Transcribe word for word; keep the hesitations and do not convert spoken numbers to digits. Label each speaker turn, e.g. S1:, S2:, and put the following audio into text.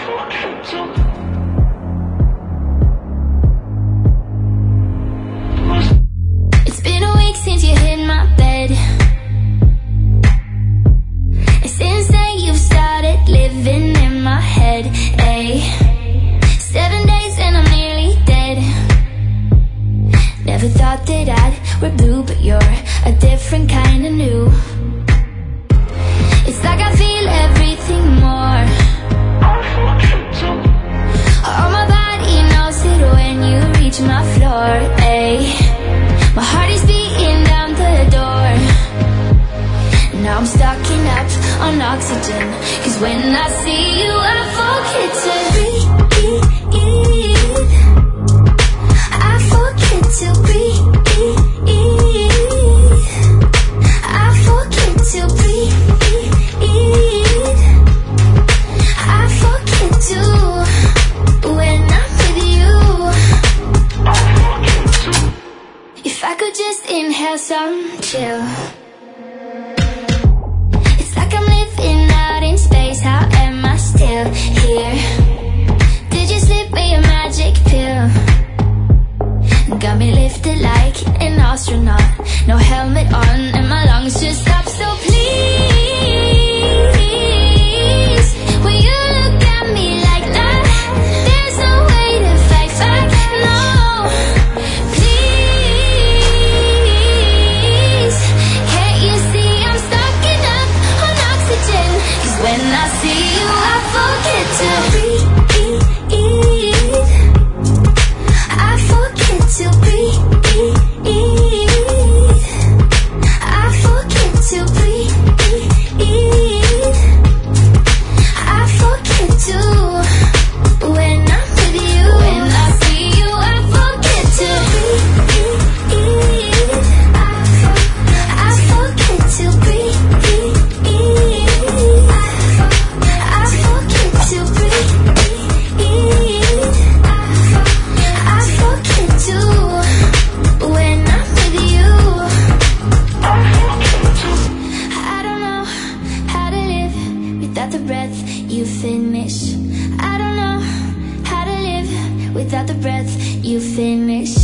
S1: It's been a week since you hit my bed. And since then you've started living in my head. Ay. Seven days and I'm nearly dead. Never thought that I'd wear blue, but you're a different kind of new. It's like I feel everything more. All my body knows it when you reach my floor. Ay. My heart is beating down the door. Now I'm stocking up on oxygen, 'cause when I see you I forget to breathe. I forget to breathe. I forget to breathe. I forget to when I'm with you. If I could just inhale some chill. It's like I'm living out in space. How am I still here? Did you slip me a magic pill? Got me lifted like an astronaut. No helmet on and my lungs just stop. So please, when you look at me like that, there's no way to fight back. No, please, can't you see I'm stocking up on oxygen? 'Cause when I see you I forget to breathe. I forget to breathe. I forget to breathe. I forget to when I'm with you. When I see you I forget to breathe. I forget to breathe. I forget to breathe. I forget to when I'm with you. I don't know how to live without the breath you finish. I don't know how to live without the breath you finish.